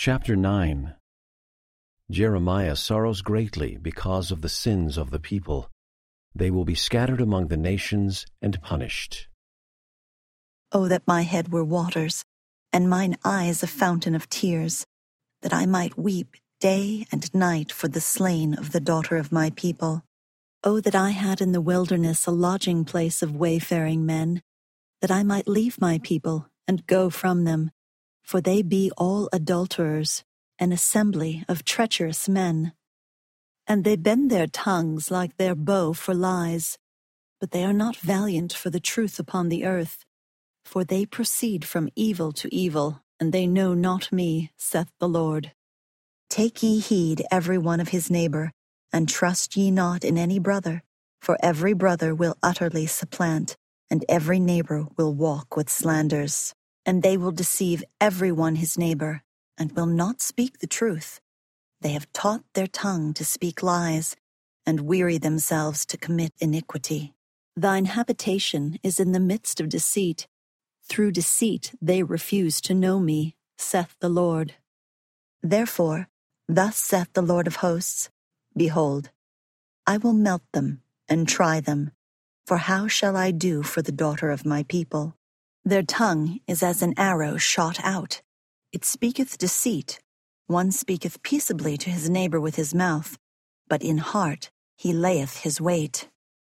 Chapter 9. Jeremiah sorrows greatly because of the sins of the people. They will be scattered among the nations and punished. Oh, that my head were waters, and mine eyes a fountain of tears, that I might weep day and night for the slain of the daughter of my people. Oh, that I had in the wilderness a lodging place of wayfaring men, that I might leave my people and go from them, for they be all adulterers, an assembly of treacherous men. And they bend their tongues like their bow for lies, but they are not valiant for the truth upon the earth. For they proceed from evil to evil, and they know not me, saith the Lord. Take ye heed every one of his neighbor, and trust ye not in any brother, for every brother will utterly supplant, and every neighbor will walk with slanders. And they will deceive every one his neighbor, and will not speak the truth. They have taught their tongue to speak lies, and weary themselves to commit iniquity. Thine habitation is in the midst of deceit. Through deceit they refuse to know me, saith the Lord. Therefore, thus saith the Lord of hosts, Behold, I will melt them and try them, for how shall I do for the daughter of my people? Their tongue is as an arrow shot out. It speaketh deceit. One speaketh peaceably to his neighbor with his mouth, but in heart he layeth his wait.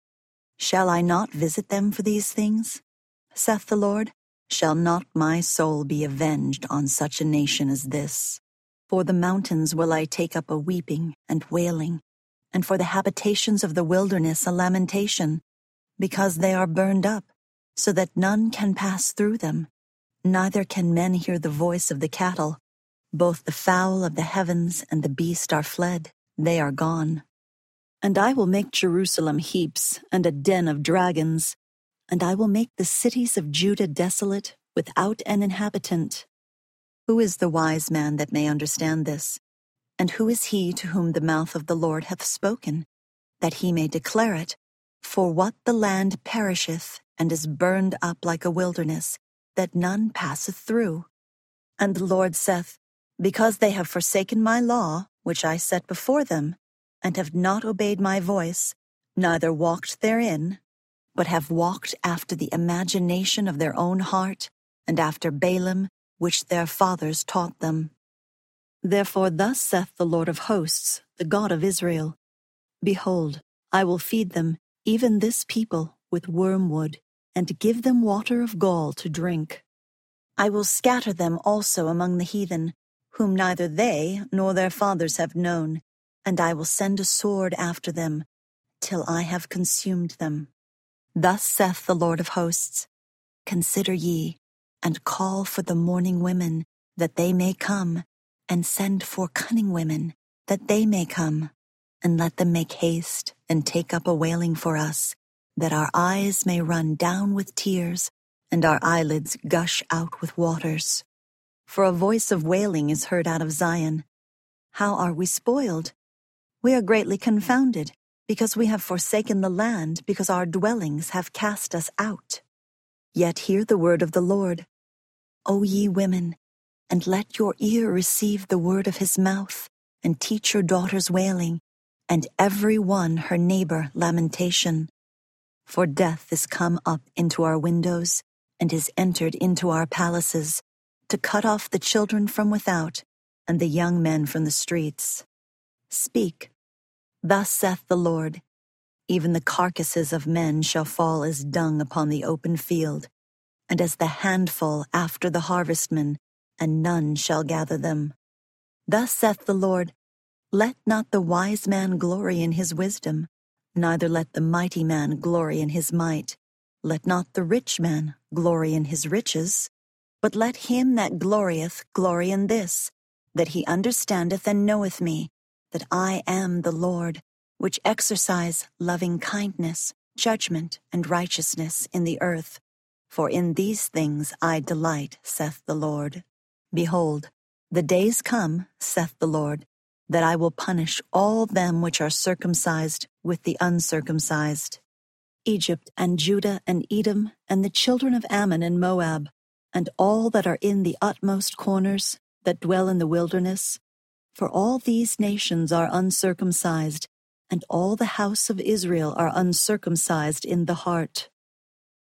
Shall I not visit them for these things? Saith the Lord. Shall not my soul be avenged on such a nation as this? For the mountains will I take up a weeping and wailing, and for the habitations of the wilderness a lamentation, because they are burned up, so that none can pass through them, neither can men hear the voice of the cattle. Both the fowl of the heavens and the beast are fled, they are gone. And I will make Jerusalem heaps and a den of dragons, and I will make the cities of Judah desolate, without an inhabitant. Who is the wise man that may understand this? And who is he to whom the mouth of the Lord hath spoken, that he may declare it? For what the land perisheth, and is burned up like a wilderness, that none passeth through. And the Lord saith, Because they have forsaken my law, which I set before them, and have not obeyed my voice, neither walked therein, but have walked after the imagination of their own heart, and after Balaam, which their fathers taught them. Therefore thus saith the Lord of hosts, the God of Israel, Behold, I will feed them, even this people, with wormwood, and give them water of gall to drink. I will scatter them also among the heathen, whom neither they nor their fathers have known, and I will send a sword after them, till I have consumed them. Thus saith the Lord of hosts, Consider ye, and call for the mourning women, that they may come, and send for cunning women, that they may come, and let them make haste, and take up a wailing for us, that our eyes may run down with tears, and our eyelids gush out with waters. For a voice of wailing is heard out of Zion. How are we spoiled? We are greatly confounded, because we have forsaken the land, because our dwellings have cast us out. Yet hear the word of the Lord, O ye women, and let your ear receive the word of his mouth, and teach your daughters wailing, and every one her neighbor lamentation. For death is come up into our windows, and is entered into our palaces, to cut off the children from without, and the young men from the streets. Speak, thus saith the Lord, Even the carcasses of men shall fall as dung upon the open field, and as the handful after the harvestman, and none shall gather them. Thus saith the Lord, Let not the wise man glory in his wisdom, neither let the mighty man glory in his might. Let not the rich man glory in his riches, but let him that glorieth glory in this, that he understandeth and knoweth me, that I am the Lord, which exercise loving kindness, judgment, and righteousness in the earth. For in these things I delight, saith the Lord. Behold, the days come, saith the Lord, that I will punish all them which are circumcised with the uncircumcised. Egypt and Judah and Edom and the children of Ammon and Moab, and all that are in the utmost corners, that dwell in the wilderness, for all these nations are uncircumcised, and all the house of Israel are uncircumcised in the heart.